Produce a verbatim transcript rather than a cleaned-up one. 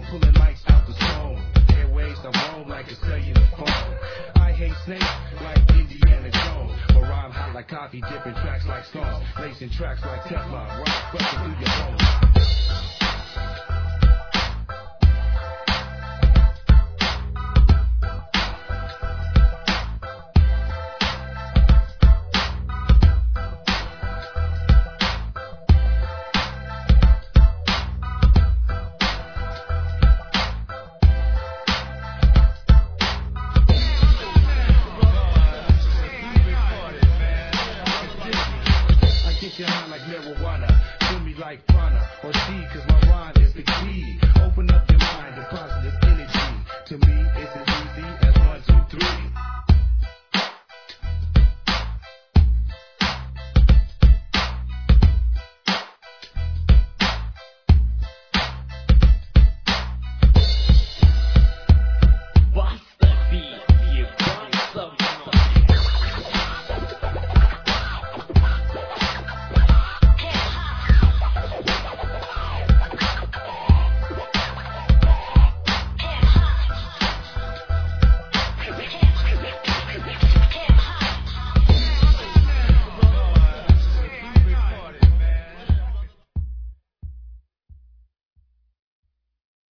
pulling mics out the stone. Airways, I roam like a cellular phone. I hate snakes like Indiana Jones, but rhyme hot like coffee, dipping tracks like stones, lacing tracks like Teflon, rock busting through your bones. Get you high like marijuana, feel me like prana, or D, cause my rhyme is the key. Open up your